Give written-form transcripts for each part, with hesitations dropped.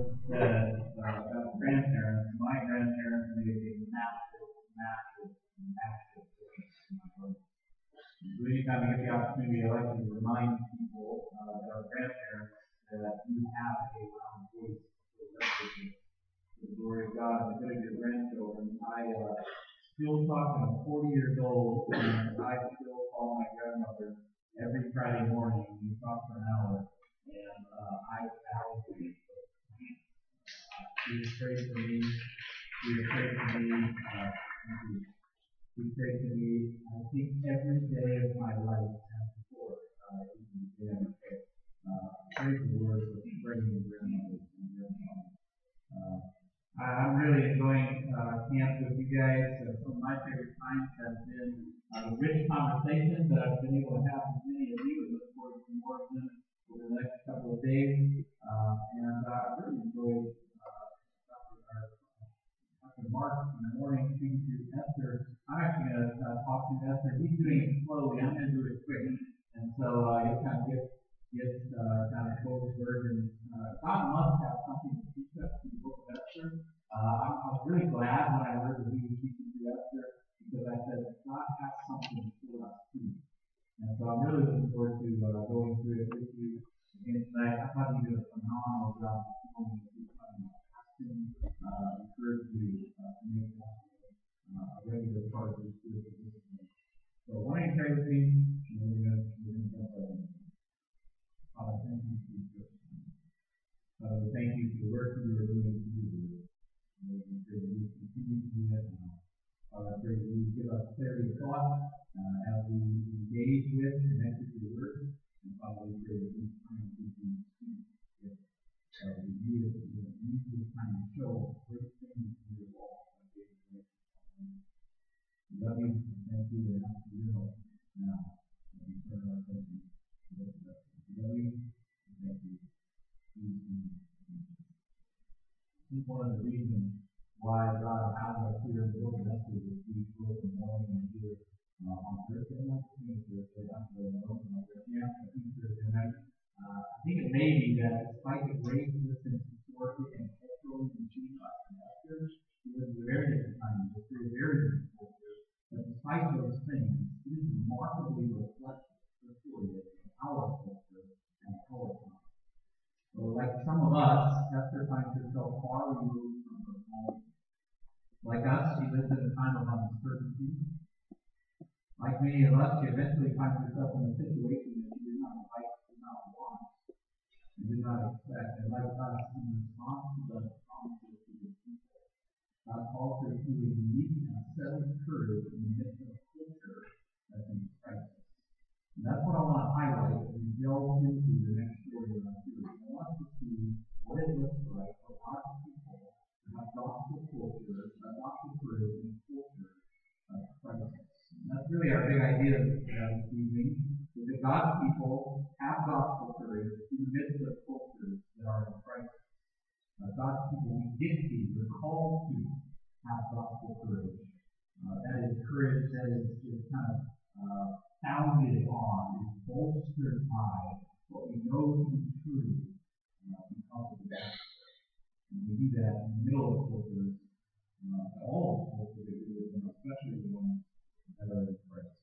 said about grandparents, my grandparents made a massive difference in my life. So anytime I get the opportunity, I like to remind people that our grandparents that you have a loud voice for the rest of you. For the glory of God and the good of your grandchildren. I still talk, I'm 40 years old, and I still call my grandmother every Friday morning. We talk for an hour, and I value it. She has prayed for me. She has prayed for me. She prayed for me, I think, every day of my life and before. Praise the Lord for bringing grandmothers and grandfathers. I'm really enjoying camp with you guys. Some of my favorite times have been the rich conversations that I've been able to have with many of you, and look forward to more of them over the next couple of days. And I really enjoyed Dr. Mark in the morning speaking to Esther. I'm actually going to talk to Esther. He's doing it slowly. I'm going to do it quick. And so you'll kind of get kind of both versions. God must have something to teach us in the book of Esther. I was really glad when I heard that he was teaching to Esther, because I said, God has something for us too. And so I'm really looking forward to going through it with you again tonight. I thought you did a phenomenal job this morning of talking about fasting. Encourage you to make that a regular part of your spiritual discipline. So why don't you pray with me, and we're going to jump right in. Father, thank you for your church. Father, we thank you for the work that you are doing to do this. Lord, we pray that you continue to do that now. Father, I pray that you give us clarity of thought as we engage with, connect with your word. And Father, we pray that these times we can speak with you use this time to show great things in your law. We love you and thank you and ask for your help now as we turn our attention to the rest. We love you and thank you. I think one of the reasons why God has us here in the book of Esther is we go in the morning and do it on Thursday night. I think it's Thursday night. I think Thursday night. I think it may be that despite the great distance historically and culturally between us and Esther, it was a very different time. It was a very different culture. But despite those things, it is remarkably reflective of the story of our culture and our time. So, like some of us, Esther finds herself far removed from her home. Like us, she lived in a time of uncertainty. Like many of us, she eventually finds herself in a situation that she did not like, did not want, and did not expect. And like us, in response to God's promises to his people, God calls her to a unique and settled courage in the midst of a culture that's in crisis. And that's what I want to highlight as we delve into the next story of our series. I want to see what it looks like for God's people to have gospel culture, gospel courage in a culture of crisis. And that's really our big idea this evening, is that God's people have gospel courage in the midst of cultures that are in crisis. God's people, we're called to have gospel courage. That is courage that is kind of founded on, is bolstered by what we know to be true because of the gospel. And we do that in the middle of cultures, all of cultures that we live in, especially the ones that are in crisis.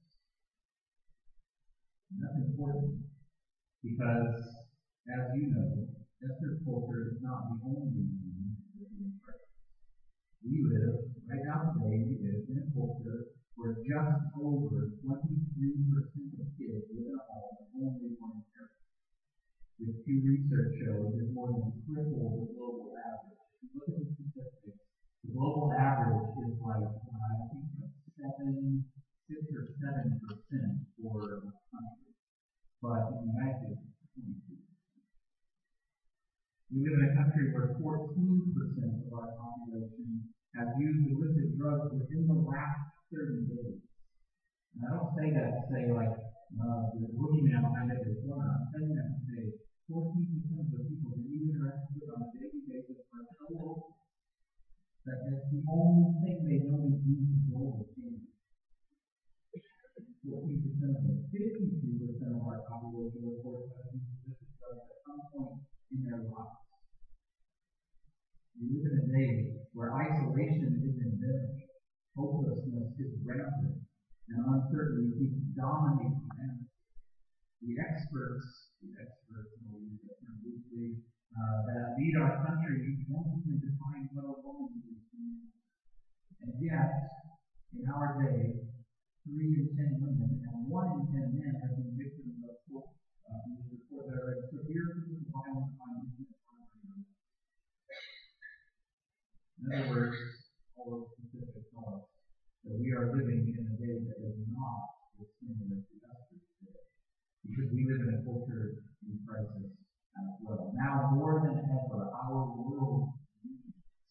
And that's important because, as you know, Esther's culture is not the only one that is in crisis. We live, right now today, we live in a culture where just over 23% of kids live in a home with only one parent. Which Pew Research shows is more than triple the global average. If you look at the statistics, the global average is like, I think, 6 or 7% for a country. But in the United States, it's 22%. We live in a country where 14% of our population have used illicit drugs within the last 30 days. And I don't say that to say, like, the boogeyman behind every corner. I'm saying that to say 14% of the people that you interact with on a daily basis are so open that that's the only thing they know is used to go with candy. 14% of them. 52% of our population, of course, have used illicit drugs at some point in their lives. We live in a day where isolation is endemic, hopelessness is rampant, and uncertainty dominates humanity. The experts, I'll use that term loosely, that lead our country won't even define what a woman is. And yet, in our day, 3 in 10 women and 1 in 10 men have been victims of report that are severe physical violence on internet. In other words, all of the statistics tell us that we are living in a day that is not similar to Esther's day, because we live in a culture in crisis as well. Now more than ever, our world needs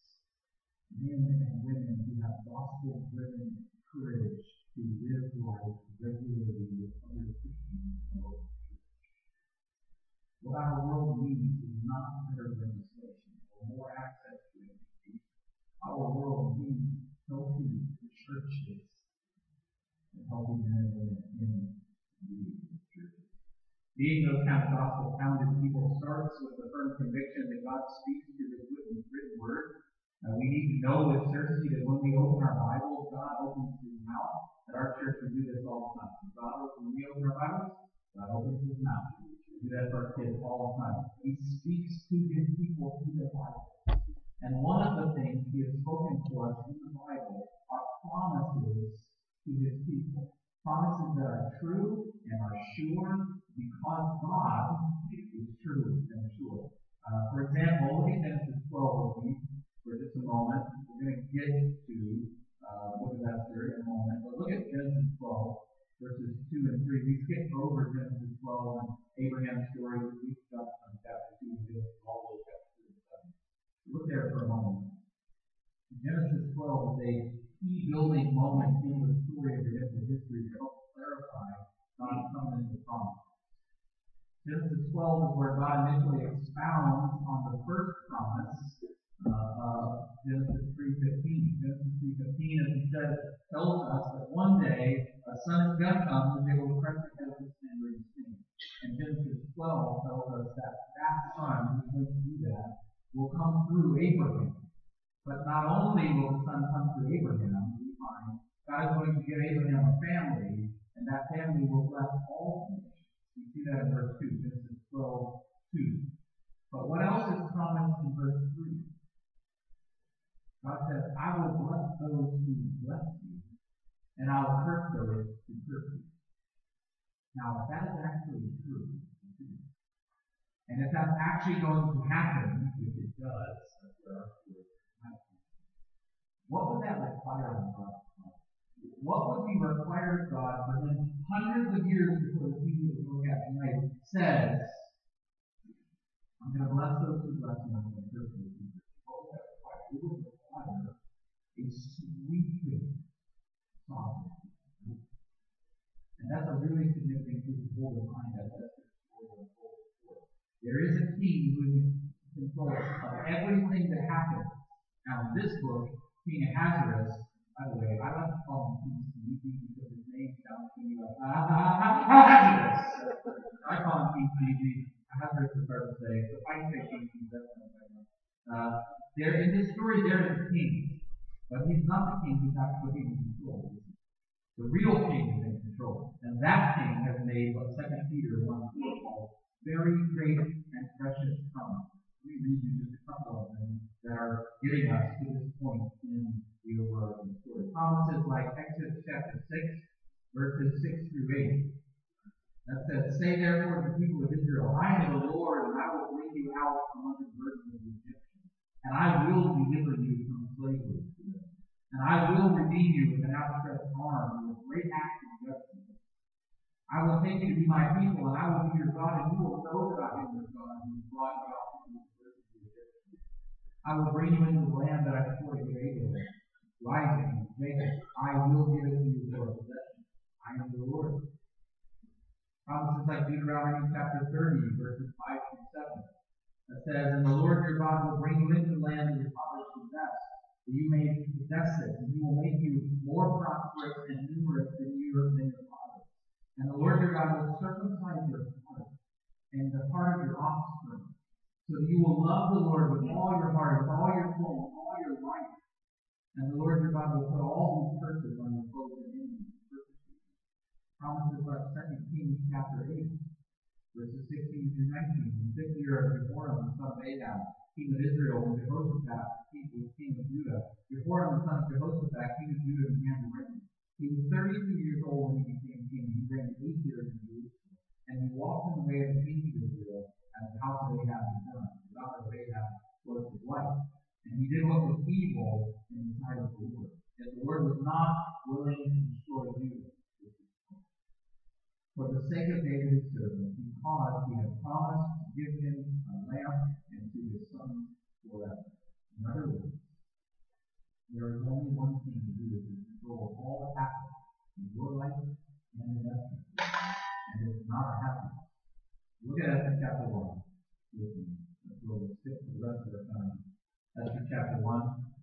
men and women who have gospel-driven courage to live life regularly with other Christians of the church. What our world needs is not better legislation or more access to education. Our world needs healthy churches and healthy men and women in these churches. Being those kind of gospel-founded people starts with the firm conviction that God speaks through His written word. We need to know with certainty that when we open our Bibles, God opens His mouth. At our church, we do this all the time. When we open our Bibles, God opens His mouth. We do that for our kids all the time. He speaks to His people through the Bible. And one of the things He has spoken to us in the Bible are promises to His people. Promises that are true and are sure because God is true and sure. For example, look at Genesis 12 with me for just a moment. We're going to get to the book of Esther in a moment. But look at Genesis 12, verses 2 and 3. We skipped over Genesis 12 and Abraham's story. We jumped from chapter 2 and Genesis all the way to chapter 7. Look there for a moment. Genesis 12 is a key building moment in the story of redemptive history to help clarify God's covenant promise. Genesis 12 is where God initially expounds on the first promise of Genesis 3:15. Genesis 3:15, as He says, tells us that one day a son is going to come who is able to crush the head of the sin or his sin. And Genesis 12 tells us that that son who's going to do that will come through Abraham. But not only will the son come through Abraham, we find God is going to give Abraham a family, and that family will bless all nations. We see that in verse 2, Genesis 12:2. But what else is promised in verse 3? God says, I will bless those who bless you, and I will curse those who curse you. Now, if that is actually true, and if that's actually going to happen, which it does, that's where our story happens, what would that require of God? What would be required of God for Him hundreds of years before the season we look at tonight says, I'm going to bless those who bless you, and I'm going to curse those who curse you? What would that require? It would require a sweeping sovereignty. And that's a really significant thing to hold in mind as Esther's story unfolds. There is a king who is in control of everything that happens. Now, in this book, King Ahasuerus, by the way, I like to call him King Sneezy because his name sounds to me like Ahasuerus. I call him King Sneezy. Ahasuerus is hard to say, so if I say King Sneezy, that's what I'm talking about. There, in this story, there is a king, but he's not the king who's actually in control. The real king is in control, and that king has made what 2 Peter 1:4 calls very great and precious promises. Let me read you just a couple of them that are getting us to this point in the overarching story. Promises like Exodus chapter 6, verses 6 through 8. That says, Say therefore to the people of Israel, I am the Lord, and I will bring you out from under the burden of the Egyptians, and I will deliver you from slavery to them. And I will redeem you with an outstretched arm, with great acts of judgment. I will take you to be my people, and I will be your God, and you will know that I am your God, who brought you out from the burden of the Egyptians. I will bring you into the land that I swore to give Abraham, Isaac, and Jacob. I will give it to you for a possession. I am the Lord. Promises like Deuteronomy chapter 30, verses 5 through 7. That says, And the Lord your God will bring you into the land that your fathers possessed, that you may possess it, and He will make you more prosperous and numerous than your fathers. And the Lord your God will circumcise your heart and the heart of your offspring, so that you will love the Lord with all your heart, with all your soul, with all your life. And the Lord your God will put all these curses on your foes and enemies. Promises like 2 Kings chapter 8, verses 16 through 19. In the 5th year of Jehoram, the son of Ahab, king of Israel, when Jehoshaphat, king of Judah, Jehoram, the son of Jehoshaphat, king of Judah, began to reign. He was 32 years old when he became king. He reigned 8 years in Jerusalem. And he walked in the way of the kings of Israel, as the house of Ahab had done. The daughter of Ahab was his wife. And he did what was evil in the sight of the Lord. Yet the Lord was not willing to destroy Judah. For the sake of David his servant, because he had promised to give him a lamp and to his sons forever. In other words, there is only one thing to do to control all that happens in your life and in Esther's life. And it's not a happiness. Look at Esther chapter 1 with me. We'll skip the rest of our time. Esther chapter 1.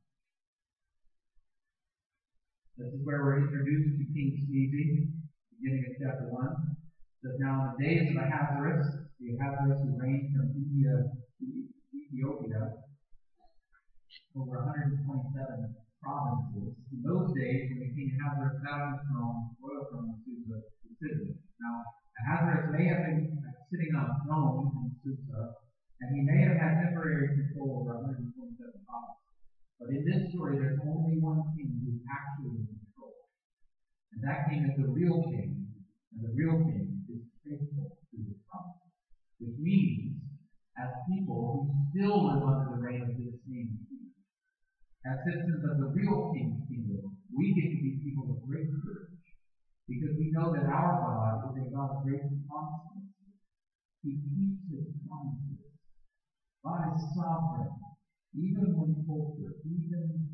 This is where we're introduced to King Sneezy, beginning of chapter 1. It says, now in the days of Ahasuerus who reigned from India to Ethiopia, over 127 provinces. In those days, when the king Ahasuerus sat on his throne, royal throne in Susa, the city. Now, Ahasuerus may have been sitting on a throne in Susa, and he may have had temporary control over 127 provinces. But in this story, there's only one king who's actually in control. And that king is the real king, and the real king is faithful to his promise. Which means, as people who still live under the reign of this same king, as citizens of the real king's kingdom, we get to be people of great courage, because we know that our God is a God of great promises. He keeps his promises. God is sovereign, even when culture is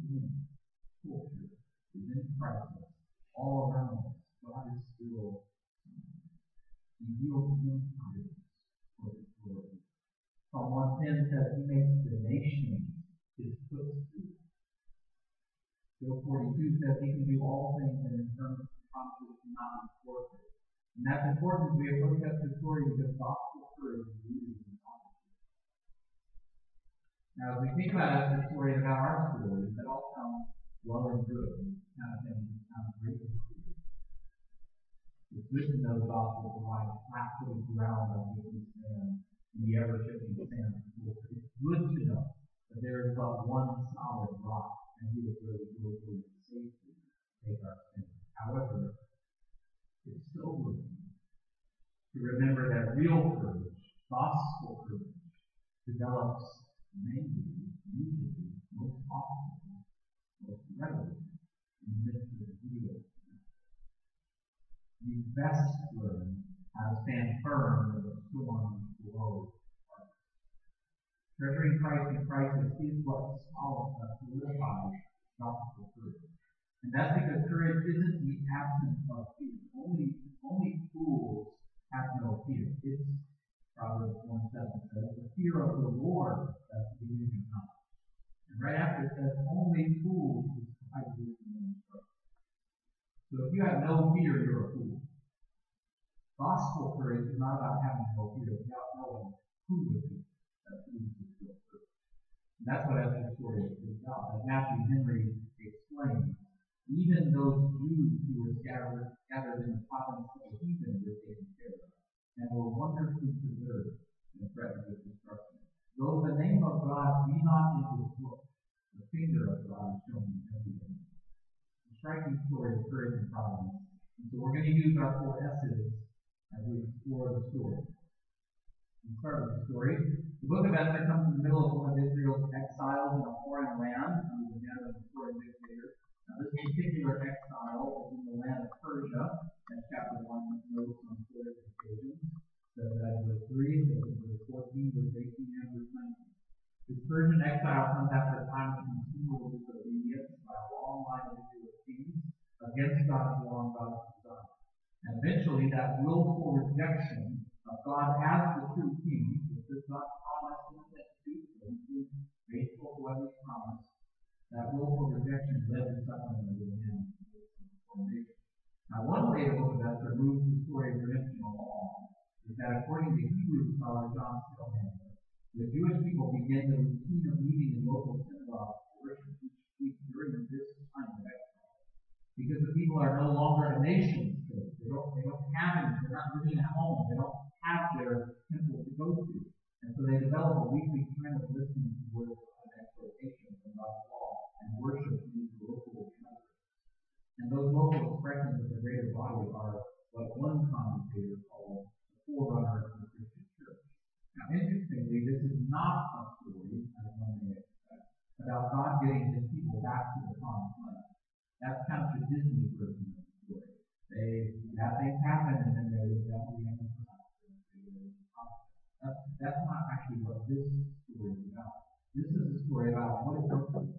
in crisis all around us. God is still He yields empires for his glory. Psalm 110 says he makes the nations his footstool. Job 42 says he can do all things, and in terms of promises cannot be thwarted. And that's important as we approach that story, because gospel courage is rooted in promises. Now, as we think about Esther's story and about our stories, that all sounds well and good, kind of thing that sounds great and cool. It's good to know the gospel provides flat-footed ground on which we stand in the ever-shifting sand of culture. It's good to know that there is but one solid rock, and He is where we go to safely take our sin. However, it's sobering to remember that real courage, gospel courage, develops mainly, usually, most often, most readily in the midst of real. You best learn how to stand firm when the storm blows. Treasuring Christ in crisis is what solidifies gospel courage. And that's because courage isn't the absence of fear. Only fools have no fear. It's Proverbs 1:7 says, the fear of the Lord that's the beginning of knowledge. And right after it says, only fools despise wisdom and instruction. So if you have no fear, you're a fool. Gospel courage is not about having no fear, it's about knowing who to fear. That's who to fear. And that's what Esther's story is about. As Matthew Henry explains, even those Jews who were gathered in the province of the heathen were taken care of, and were wonderfully preserved and threatened with destruction. Though the name of God be not in this book, the finger of God is shown in everything. A striking story of courage and providence. And so we're going to use our 4 S's as we explore the story. We start with the story. The book of Esther comes in the middle of one of Israel's exiles in a foreign land under the hand of a foreign dictator. Now, this particular exile is in the land of Persia, as chapter 1 notes on 4 different occasions. So that verse 3, verse 14, verse 18, and verse 19. This Persian exile comes after a time of continual disobedience by a long line of Israel's kings against God's law and God's design. And eventually, that willful rejection of God as the true king, which does not promise him that to do so, he is faithful to what he promised, that willful rejection led to suffering under the hand of the formation. Now, one way the book of Esther moves the story of redemption along is that, according to Hebrew scholar John Stillman, the Jewish in the routine of meeting in local synagogues to worship each week during this time of exile. Because the people are no longer a nation state. They don't have it. They're not living at home. They don't have their temple to go to. And so they develop a weekly time of listening to words of exhortation from God's law and worship in these local churches. And those local expressions of the greater body are what one commentator calls the forerunner of the Christian church. Now, interestingly, this is not a story, as one may expect, about God getting his people back to the promised land. That's kind of the Disney version of the story. Bad things happen, and then they eventually end up. That's not actually what this story is about. This is a story about what it looks like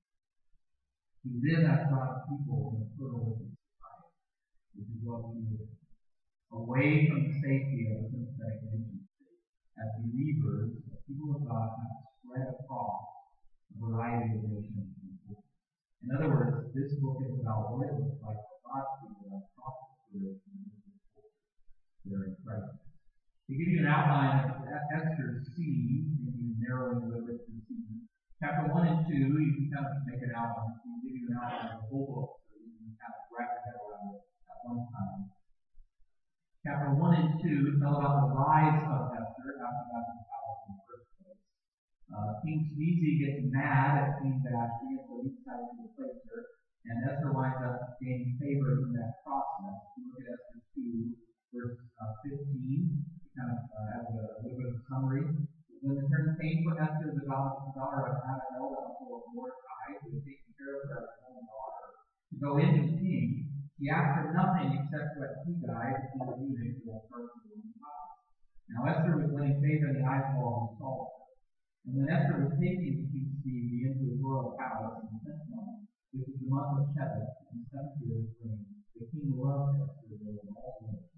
to live as God's people in a pluralistic society, which is what we do. Away from the safety of a sympathetic nation state, as believers, the people of God have spread across a variety of nations and cultures. In other words, this book is about what it looks like for God's people across the earth and the culture that are incredible. To give you an outline of Esther's scene, maybe narrowing a little bit to the scene, chapter 1 and 2, you can kind of make an outline. So give you an outline of the whole book so you can kind of wrap your head around it at one time. Chapter 1 and 2 tell about the rise of Esther after got in the palace in the first place. King Sneezy gets mad at Queen Vashti, and so he decides to replace her, and Esther winds up gaining favor in that process. You look at Esther 2, verse 15. Kind of as a little bit of a summary. When the turn came for Esther, the daughter of Abihail, the uncle of Mordecai, who had taken care of her as her own daughter, to go in to the king, he asked her nothing except what he died, the king of Judah, who had first the woman's house. Now Esther was winning favor in the eyes of all who saw her. And when Esther was taken King Stevie into his royal palace in the 10th month, which was the month of Shebat, in the 7th year of his reign, the king loved Esther more than all the others.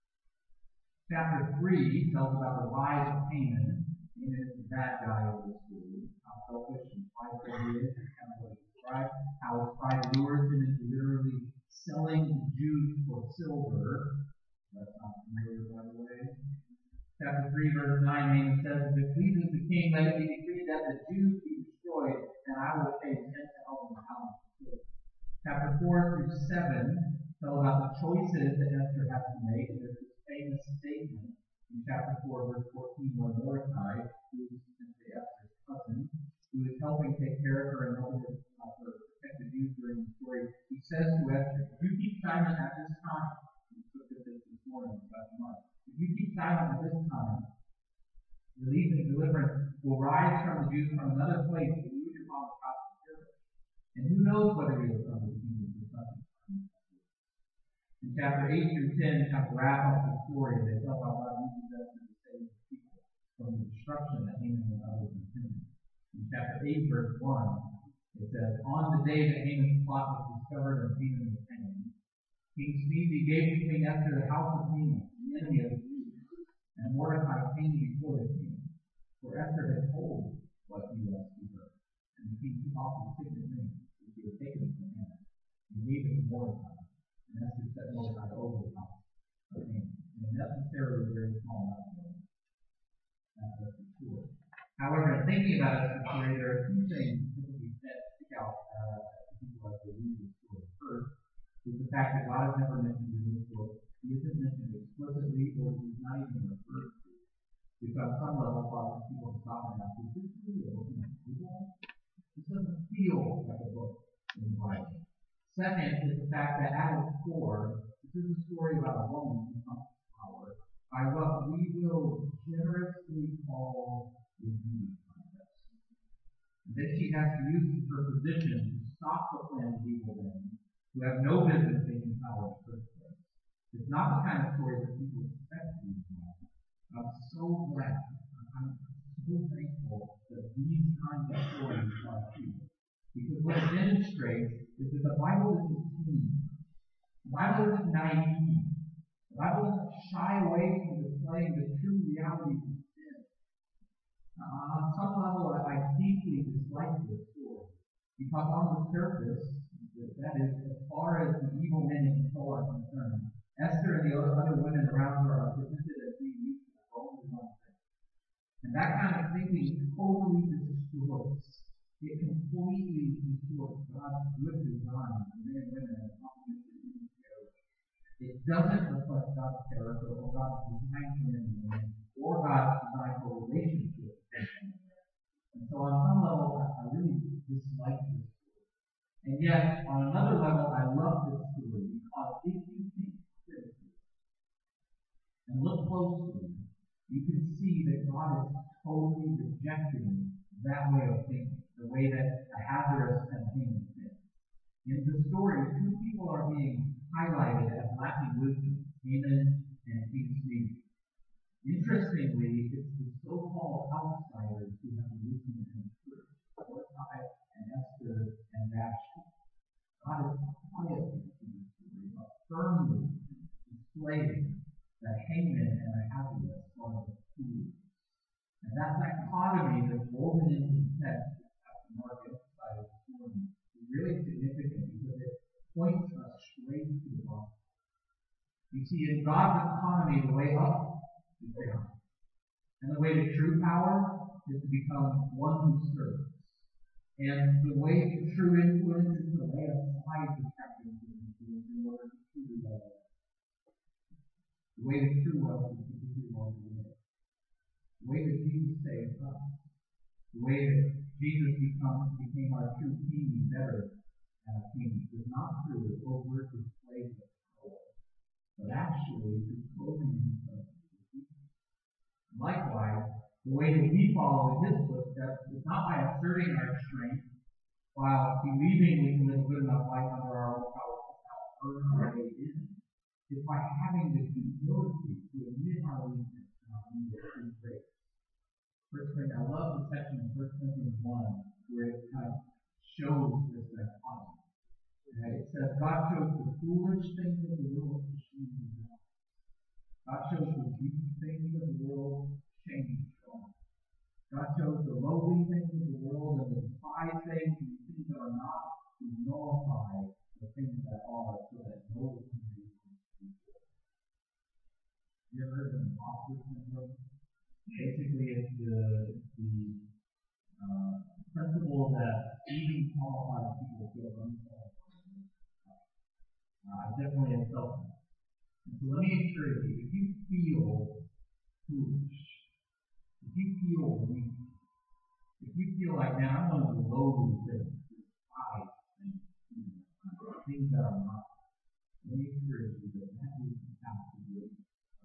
Chapter 3 tells about the rise of Haman. Haman is the bad guy of the story. How selfish and prideful he is, and kind of what he described. How his pride lures him into literally selling the Jews for silver. That's not familiar, by the way. Chapter 3, verse 9, Haman says, "If it pleases the king, let it be decreed that the Jews be destroyed, and I will pay 10,000 talents for silver." Chapter 4 through 7 tell about the choices that Esther has to make. And there's this famous statement in chapter 4, verse 14, where Mordecai, who is Esther's cousin, who is helping take care of her and helping her protect the Jews during the story, he says to Esther, "If you keep silent at this time," we took this morning last month, "if you keep silent at this time, relief and deliverance will rise from the Jews from another place, but you and your father's house will perish. And who knows whether he will come to the kingdom for such a time." In chapter 8 through 10, kind of wrap up the story. They tell how God uses Esther to save his people from the destruction that Haman and others intended. In chapter 8, verse 1, it says, "On the day that Haman's plot was discovered and Haman was hanged, King Sneezy gave to Queen Esther the house of Haman, the enemy of the Jews, and Mordecai came before the king. For Esther had told what he was to her, and the king took off his signet ring, which he had taken from him, and gave it to Mordecai. And Esther set Mordecai over the house of Haman." And necessarily very small amount. That's Esther's story. However, in thinking about Esther's story, there are two things that we stick out to people as they read this story. First is the fact that God is never mentioned in this book. He isn't mentioned explicitly, or he's not even referred to. Which on some level causes people to stop and ask, "Is this really a book in the Bible? This doesn't feel like a book in the Bible." Second is the fact that at its core, this is a story about a woman who comes to power by what we will generously call the beauty contest. And then she has to use her position to stop the plan of evil men who have no business taking power in the first place. It's not the kind of story that people expect to be told. I'm so glad, I'm so thankful that these kinds of stories are true. Because what it demonstrates is that the Bible isn't tame. The Bible isn't naive. The Bible doesn't shy away from displaying the true realities of sin. On some level, I deeply dislike this story. Because on the surface, that is, as far as the evil men in control are concerned, Esther and the other women around her are presented as being used to the Roman thing. And that kind of thinking totally It completely distorts God's good design for men and women as opposition to character. It doesn't reflect God's character or God's design for men and women or God's design for relationships. And so on some level, I really dislike this story. And yet, on another level, I love this story because if you think critically and look closely, you can see that God is totally rejecting that way of thinking, the way that Ahasuerus and Haman think. In the story, two people are being highlighted as lacking wisdom, Haman and King Stephen. Interestingly, it's the so-called outsiders who have wisdom in the church, Mordecai and Esther and Vashti. God is quietly in the story, but firmly displaying that Haman and Ahasuerus are the fools. And that dichotomy that's woven into the text that Pastor Mark emphasized this morning is really significant because it points us straight to the gospel. You see, in God's economy, the way up is down. And the way to true power is to become one who serves. And the way to true influence is to lay aside deceptive influence in order to truly love others. The way to true wealth is to be who one who lives. The way that Jesus saved us, the way that Jesus became our true king and better king, is not through overt displays of power, but actually through clothing himself with people. Likewise, the way that we follow in his footsteps is not by asserting our strength while believing we can live a good enough life under our own power to earn our way in. It's by having the humility to admit our weakness and our need of true grace. I love the section in 1 Corinthians 1 where it kind of shows this dichotomy. It says, God chose the foolish things of the world to shame the wise. God chose the weak things of the world to shame the strong. God chose the lowly things of the world and the despised things and the things that are not to nullify the things that are so that no one can be equal. You ever heard of imposter syndrome? Basically, it's the principle that even qualified people feel unqualified. I definitely have felt that. And so let me encourage you, if you feel foolish, if you feel weak, if you feel like, man, I'm one of the lowly things, despised things that are not, let me encourage you that that is the path to grace.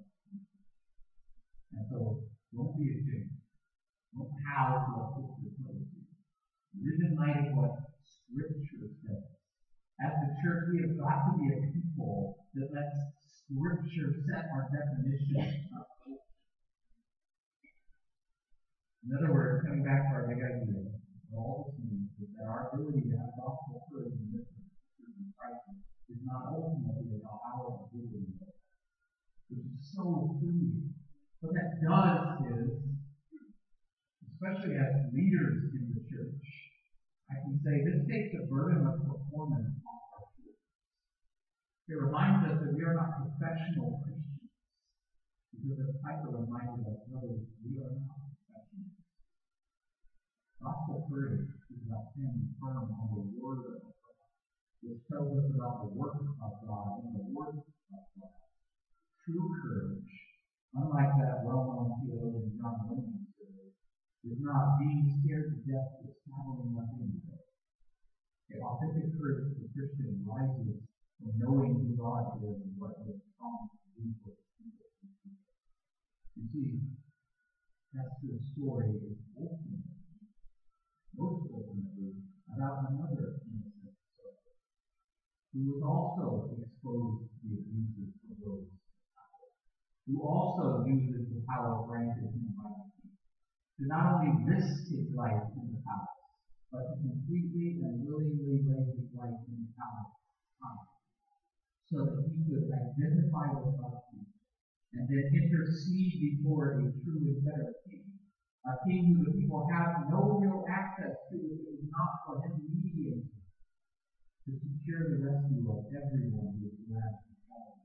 And so, don't be ashamed. Don't pout to our sister's mercy. Live in light of what Scripture says. As the church, we have got to be a people that lets Scripture set our definition of hope. In other words, coming back to our big idea, what all this means is that our ability to have gospel courage in this crisis is not ultimately about our ability, which is so freeing. What that does is, especially as leaders in the church, I can say this takes the burden of performance off our shoulders. It reminds us that we are not professional Christians. Because as Piper reminded us, brothers, we are not professionals. Gospel courage is about standing firm on the Word of God, which tells us about the work of God and the work of God. True courage, unlike that well-known theologian John Bunyan said, is not being scared to death but saddling up anyway. The authentic courage of the Christian rises from knowing who God is and what He has promised to do for His people. You see, Esther's story is most ultimately, about another innocent soul who was also exposed to the abuses of those who also uses the power granted him by the king to not only risk his life in the palace, but to completely and willingly lay his life in the palace so that he could identify with God's people and then intercede before a true and better king. A king who the people have no real access to if it was not for him mediating to secure the rescue of everyone who is glad to follow.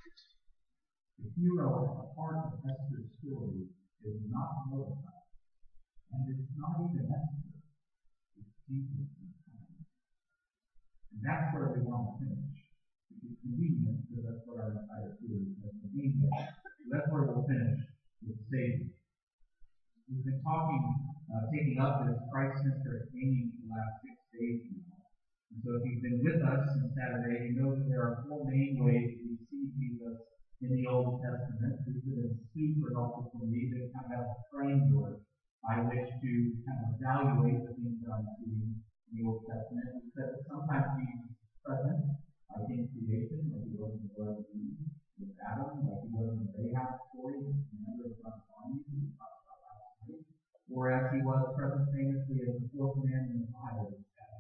The hero at the heart of Esther's story is not Mordecai, And it's not even Esther. It's Jesus who's coming. And that's where we want to finish. Which is convenient, because that's what our entire series has been. So that's where we'll finish with Savior. We've been taking up this Christ Center theme for the last 6 days now. And so if you've been with us since Saturday, you know that there are 4 main ways we see Jesus in the Old Testament. These have been super helpful for me to kind of have a framework by which to kind of evaluate the things that I'm seeing in the Old Testament. Because sometimes Jesus is present, like in creation, like he was in the Garden of Eden with Adam, like he was in the Rahab story, remember the son of Armies we talked about last night, or as he was present famously as the 4th man in the Bible.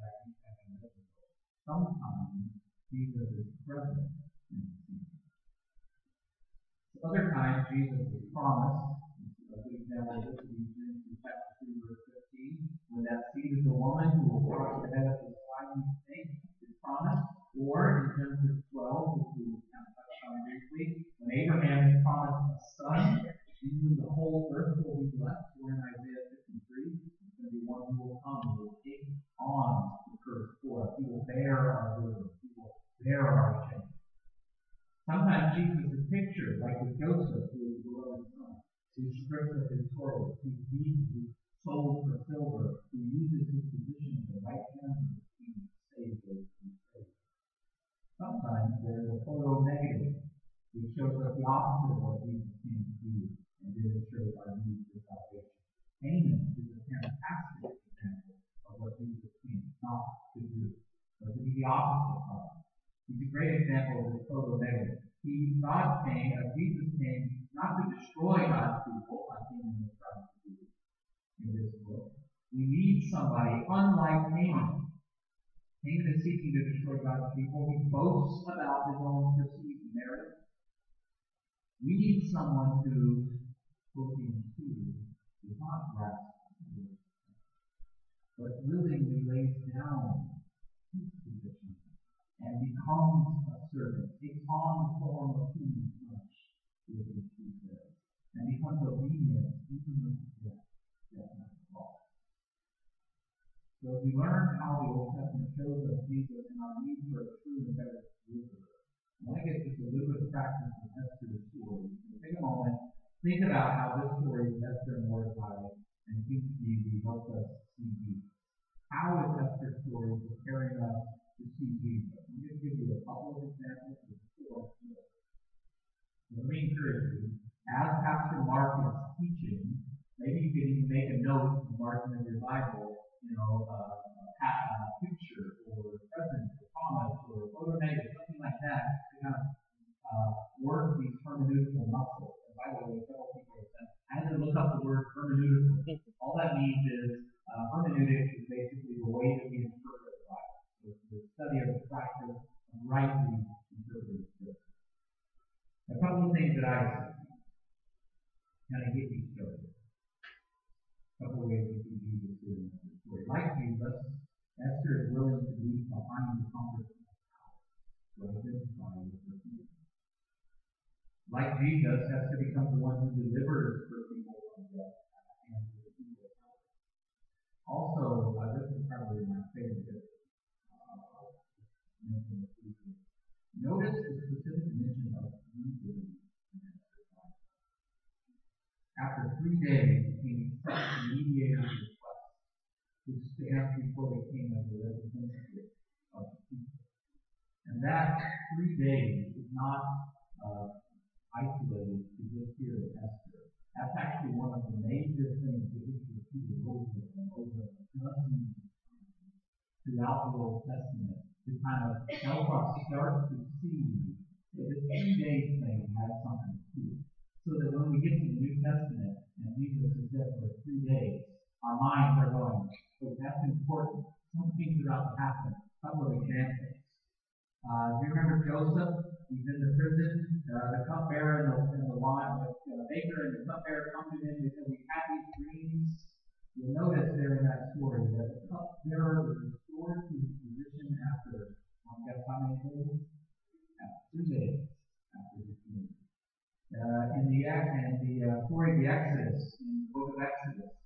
Sometimes Jesus is present in the scene. Other times Jesus is promised. A good example of this would be Genesis chapter 3, verse 15, when that seed is the woman who will crush the head of the slimy snake is promised. Or in Genesis 12, which we kind of touched on briefly, when Abraham is promised a son, in whom the whole earth will be blessed. We're in Isaiah 53. It's going to be one who will come, who will take on the curse for us. He will bear our burden. He will bear our shame. Sometimes Jesus is pictured like with Joseph, who is the beloved son, who strips of his clothes, who feeds his soul for silver, who uses his position to right hand of the king to save those who save. Sometimes there is a photo negative, which shows us the opposite of what Jesus came to do and demonstrate our need for salvation. Haman is a fantastic example of what Jesus came not to do, but to be the opposite of. He's a great example of this photo negative. Jesus came not to destroy God's people, like Haman is trying to do in this book. We need somebody unlike Haman. Haman is seeking to destroy God's people. He boasts about his own perceived merit. We need someone who, Philippians 2, does not grasp but willingly lays down his position and becomes a servant, takes on the form of human flesh, Philippians 2 says, and becomes obedient even unto death on the cross. So as we learn how the Old Testament shows us Jesus and our need for a true and better deliverer, I want to get just a little bit of practice with Esther's story. So take a moment, think about how this story of Esther and Mordecai and King Stevie helps us see Jesus. How is Esther's story preparing us to see Jesus? I'm going to give you a couple of examples of 4 more. So let me encourage you, as Pastor Mark is teaching, maybe you can even make a note in the margin of your Bible, a picture or a present or promise or a photo negative, something like that, to kind of work these hermeneutical muscles. And by the way, several people have said, I had to look up the word hermeneutical. All that means is hermeneutics is basically the way that we interpret the Bible. So it's the study of the practice of rightly interpreting Scripture. A couple of things that I see kind of get you started. A couple of ways to see Jesus here in this story. Like Jesus, Esther is willing to leave behind the comfort of the house to identify with her people. Like Jesus, Esther becomes the one who delivers her people from death at the hands of the people of God. Also, this is probably my favorite mention of Jesus. Notice the specific mention of unity in Esther's life. After 3 days, the king sent the mediator's request to stand before the king as a representative of the people. And that 3 days is not isolated to just here at Esther. That's actually one of the major things that is repeated over and over dozens of times throughout the Old Testament to kind of help us start to see that this 3 days thing has something to do. So that when we get to the New Testament and Jesus is dead for 3 days, our minds are going, oh, that's important. Something's about to happen. A couple of examples. Do you remember Joseph? He's in the prison. The cupbearer and the wine, the baker and the cupbearer come to him because he had these dreams. You'll notice there in that story that the cupbearer was restored to his position after, guess how many days? After 2 days after his dream. In the story of the Exodus, in the book of Exodus, the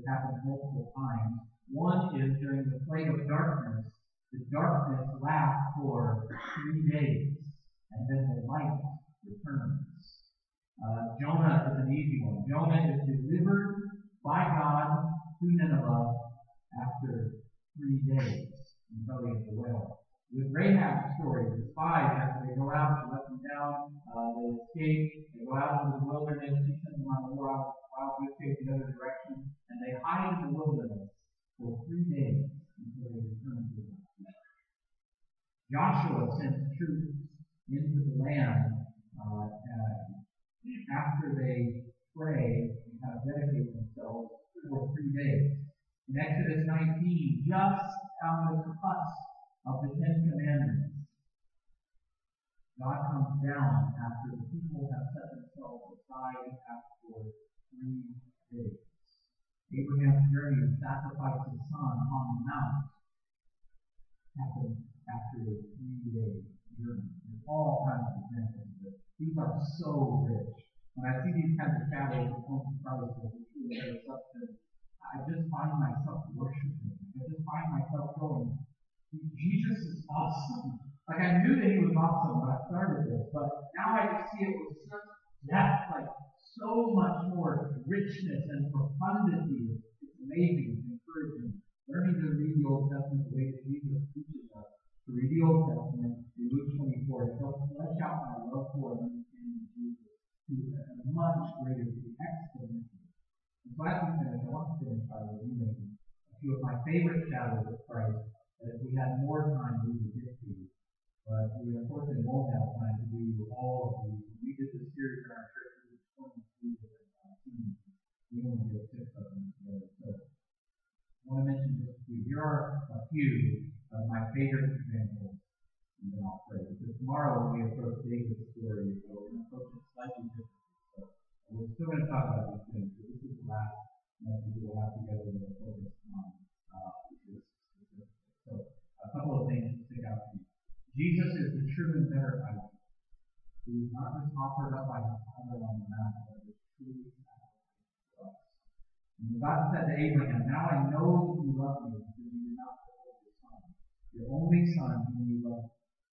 happens multiple times. One is during the plague of darkness. The darkness lasts for 3 days, and then the light returns. Jonah is an easy one. Jonah is delivered by God to Nineveh after 3 days in the belly of the whale. With Rahab's story, the spies, after they go out, she lets them down, they escape, they go out into the wilderness, she sends them on a wild goose chase the other direction, and they hide in the wilderness for 3 days until they return to them. Joshua sends troops into the land after they pray and kind of dedicate themselves for 3 days. In Exodus 19, just on the cusp of the Ten Commandments, God comes down after the people have set themselves aside for 3 days. Abraham's journey to sacrifice his son on the mount happened after a 3-day journey. There's all kinds of examples of this. These are so rich. When I see these kinds of shadows of home Christ as a true better substance, I just find myself worshiping. I just find myself going, Jesus is awesome. Like, I knew that he was awesome when I started this, but now I just see it with such depth, like so much more richness and profundity. It's amazing. It's encouraging. Learning to read the Old Testament the way that Jesus teaches us to read the Old Testament in Luke 24. It helps flesh out my love for and understanding of Jesus to a much greater exponential. And so as we finish, I want to finish by reviewing a few of my favorite shadows of Christ that if we had more time we would get to. But we unfortunately won't have time to do all of these. When we did this series in our church, we did 23 different themes. We only did 6 of them together. So I want to mention just a few. Here are a few of my favorite examples, and then I'll pray. Because tomorrow when we approach David's story, we're going to approach it slightly differently. So we're still going to talk about these things, but this is the last message we'll have together that will focus on this specific. So a couple of things to stick out to you. Jesus is the true and better idol, who is not just offered up by his Father on the mount, but is truly sacrificed for us. And when God said to Abraham, "Now I know that you love me because you did not withhold your son, your only son whom you love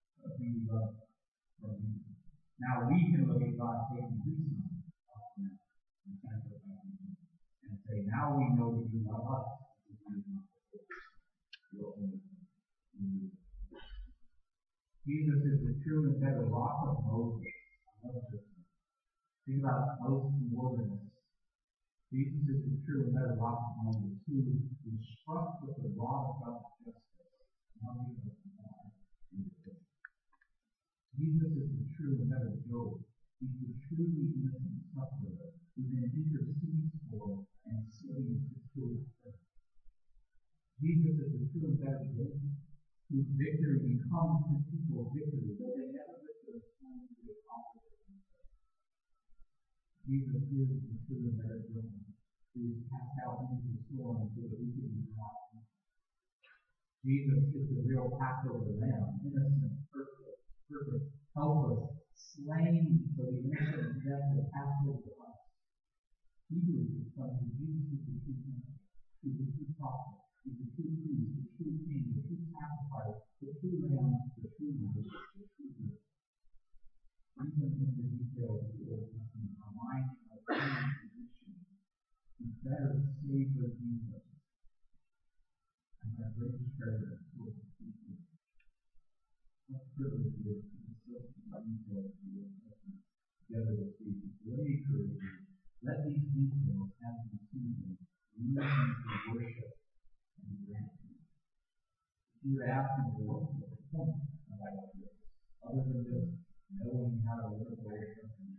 from me." Now we can look at God taking his son off the mount and sacrificing him and say, "Now we know that you love us because you did not withhold your only son whom you love." Jesus is the true and better rock of Moses. I love this. Think about Moses in the wilderness. Jesus is the true and better rock of Moses, who was struck with the rod of God's justice. Now he is alive in the pit. Jesus is the true and better Job. He's the truly innocent sufferer who then intercedes for and saves his true faith. Jesus is the true and better David, whose victory becomes his people's victory, though they never get to the time to accomplish it themselves. Jesus is the true and better John, who is cast out into the storm so that we can be brought in. Jesus is the real Passover lamb, innocent, perfect, helpless, slain so the innocent death will pass over us. Hebrews explains that Jesus is the true temple, he's the true prophet, he's the true priest, the true king, the true sacrifice, the true lamb, the true life, the true good. Even in the details of the Old Testament, our minds are in position to better savor Jesus as our greatest treasure and source of peace. What a privilege it is to discuss the details of the Old Testament together with Jesus. Let me encourage you. Let these details, as we see them, lead into worship and gratitude. If you were asking me, what's the point of all of this, other than just knowing how to live worship and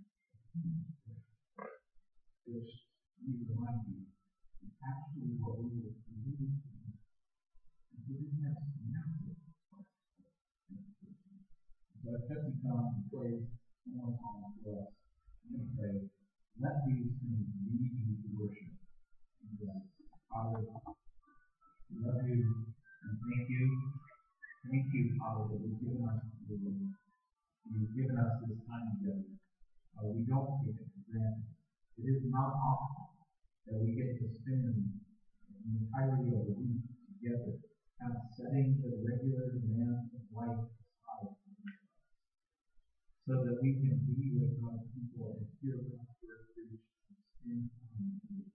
which we remind you is actually what we were created to do. And so this has massive implications. So as Jesse comes and plays one more song for us, I'm going to pray, let these things lead you to worship and gratitude. Father, we love you and thank you. Thank you, Father, that you've given us the word. You've given us this time together. We don't take it for granted. It is not often that we get to spend the entirety of the week together, kind of setting the regular demands of life aside so that we can be with God's people and hear God's word preached and spend time with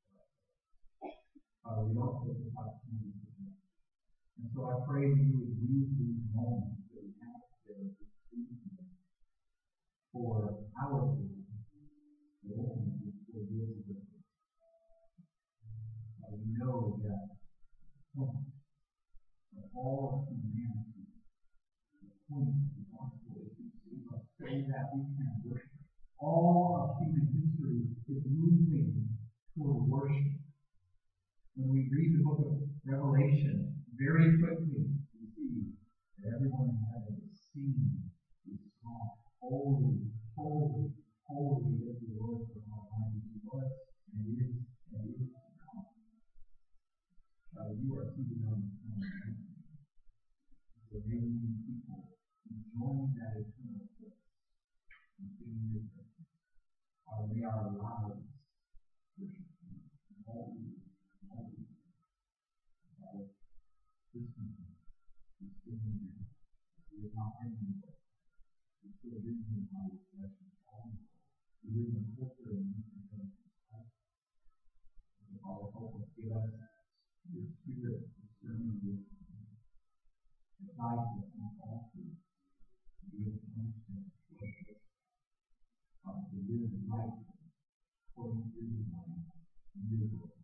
God. We don't take this opportunity for that. And so I pray that you would use these moments that we have together this evening for our good, but ultimately for your good. We know that the point of all of humanity, the point of the gospel is to save us so that we can worship. All of human history is moving toward worship. When we read the book of Revelation, very quickly we see that everyone in heaven is singing this song. Holy, holy, holy is the Lord God Almighty, who was and is to come. You are seated on the throne. So may we be people who join that eternal place and sing your praise. Father, may our lives worship you. Holy, holy. Father, this morning, we still need you. We have not been in you. We still live in our flesh and all. We live in a culture and mission. Father, help us, give us your spirit concerning this. Guide us in all truth. To be able to understand worship. To live right according to your design. In your will.